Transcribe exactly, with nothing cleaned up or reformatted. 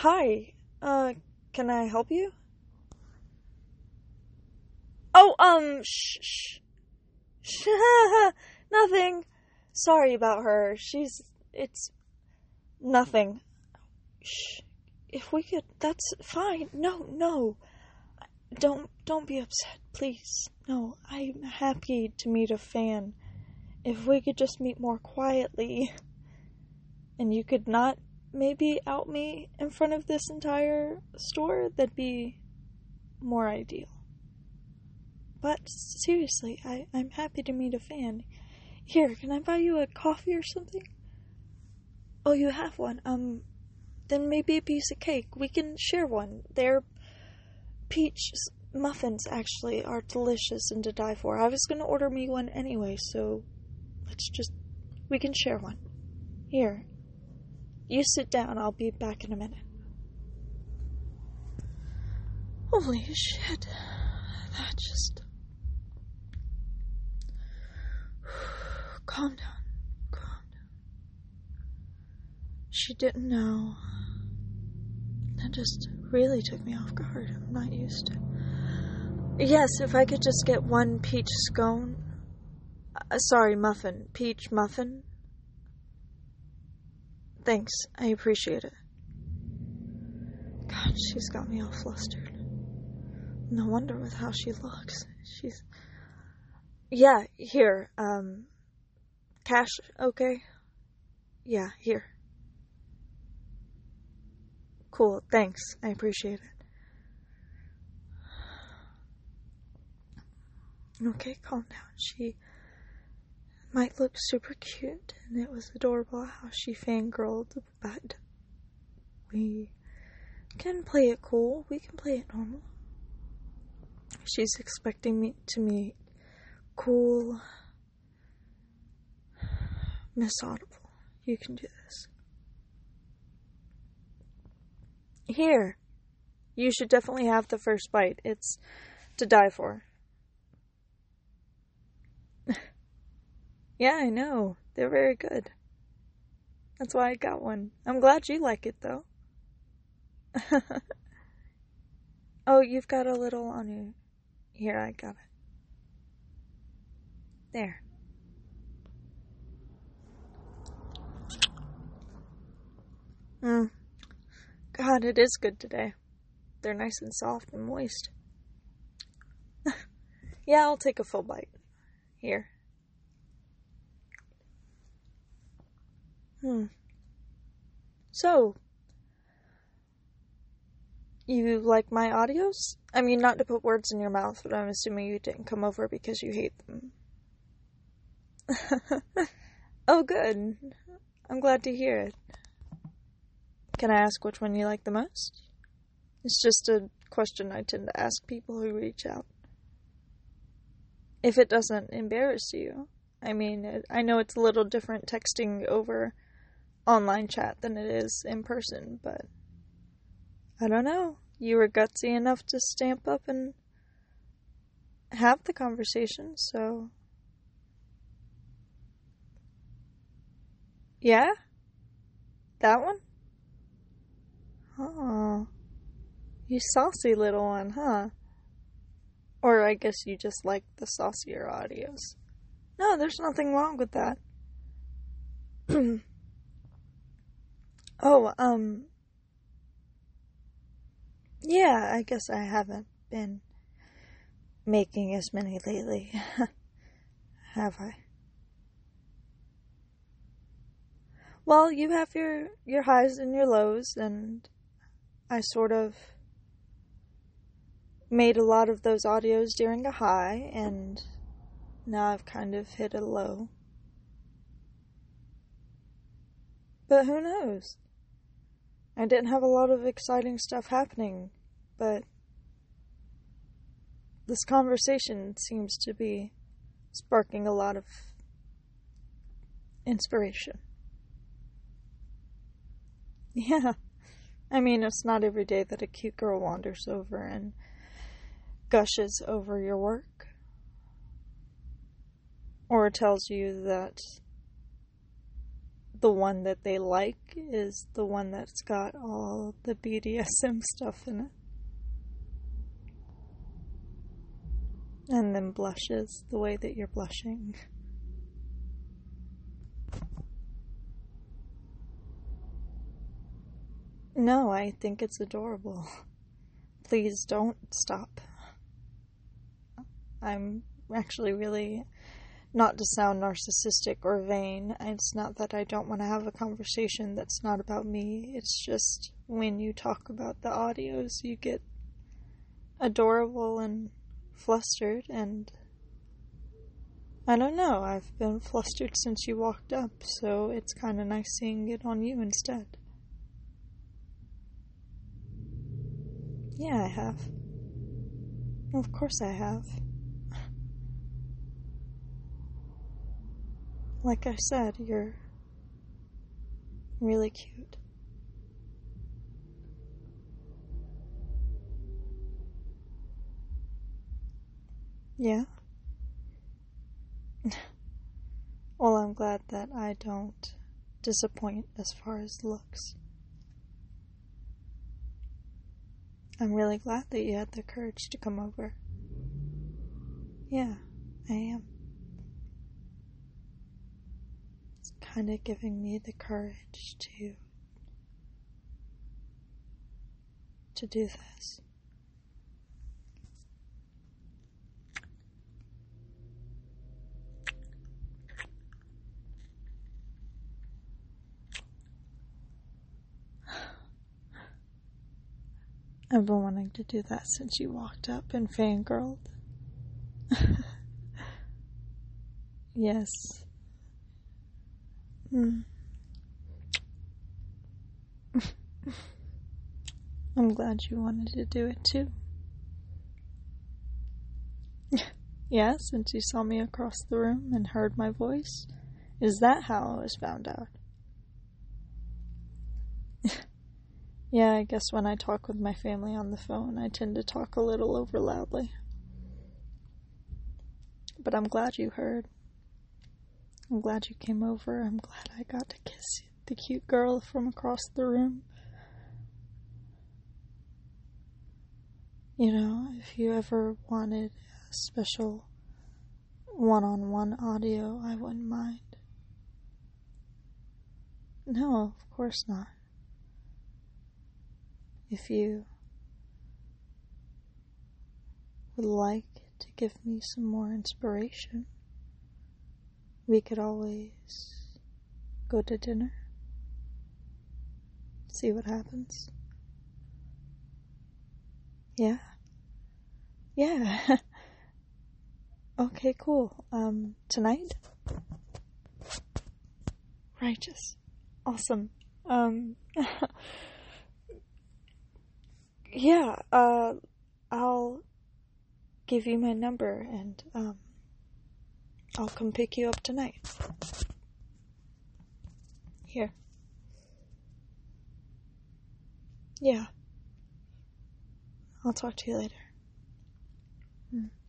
Hi, uh, can I help you? Oh, um, shh, shh, shh, nothing. Sorry about her. She's, it's nothing. Shh. If we could, that's fine. No, no. Don't, don't be upset, please. No, I'm happy to meet a fan. If we could just meet more quietly, and you could not maybe out me in front of this entire store, that'd be more ideal. But seriously, I, I'm happy to meet a fan. Here, can I buy you a coffee or something? Oh, you have one. Um, then maybe a piece of cake. We can share one. Their peach muffins actually are delicious and to die for. I was gonna order me one anyway, so let's just, we can share one. Here. You sit down, I'll be back in a minute. Holy shit. That just... Calm down. Calm down. She didn't know. That just really took me off guard. I'm not used to it. Yes, if I could just get one peach scone. Uh, sorry, muffin. Peach muffin. Thanks. I appreciate it. God, she's got me all flustered. No wonder with how she looks. She's... Yeah, here. Um... Cash, okay? Yeah, here. Cool, thanks. I appreciate it. Okay, calm down. She might look super cute, and it was adorable how she fangirled, but we can play it cool. We can play it normal. She's expecting me to meet cool Miss Audible. You can do this. Here. You should definitely have the first bite. It's to die for. Yeah, I know. They're very good. That's why I got one. I'm glad you like it, though. Oh, you've got a little on you. Here, I got it. There. Hmm. God, it is good today. They're nice and soft and moist. Yeah, I'll take a full bite. Here. Hmm. So, you like my audios? I mean, not to put words in your mouth, but I'm assuming you didn't come over because you hate them. Oh, good. I'm glad to hear it. Can I ask which one you like the most? It's just a question I tend to ask people who reach out. If it doesn't embarrass you. I mean, it, I know it's a little different texting over online chat than it is in person, but I don't know. You were gutsy enough to stamp up and have the conversation, so... Yeah? That one? Oh, you saucy little one, huh? Or I guess you just like the saucier audios. No, there's nothing wrong with that. Oh, um... Yeah, I guess I haven't been making as many lately. Have I? Well, you have your, your highs and your lows, and I sort of made a lot of those audios during a high, and now I've kind of hit a low. But who knows? I didn't have a lot of exciting stuff happening, but this conversation seems to be sparking a lot of inspiration. Yeah. I mean, it's not every day that a cute girl wanders over and gushes over your work. Or tells you that the one that they like is the one that's got all the B D S M stuff in it. And then blushes the way that you're blushing. No, I think it's adorable. Please don't stop. I'm actually really, not to sound narcissistic or vain, it's not that I don't want to have a conversation that's not about me. It's just when you talk about the audios, you get adorable and flustered, and I don't know, I've been flustered since you walked up, so it's kind of nice seeing it on you instead. Yeah, I have. Of course I have. Like I said, you're really cute. Yeah? Well, I'm glad that I don't disappoint as far as looks. I'm really glad that you had the courage to come over. Yeah, I am. It's kind of giving me the courage to to do this. I've been wanting to do that since you walked up and fangirled. Yes. Mm. I'm glad you wanted to do it too. Yeah, since you saw me across the room and heard my voice. Is that how I was found out? Yeah, I guess when I talk with my family on the phone, I tend to talk a little over loudly. But I'm glad you heard. I'm glad you came over. I'm glad I got to kiss the cute girl from across the room. You know, if you ever wanted a special one-on-one audio, I wouldn't mind. No, of course not. If you would like to give me some more inspiration, we could always go to dinner, see what happens. Yeah? Yeah. Okay, cool. Um, tonight? Righteous. Awesome. Um, yeah, uh, I'll give you my number and, um, I'll come pick you up tonight. Here. Yeah. I'll talk to you later. Mm.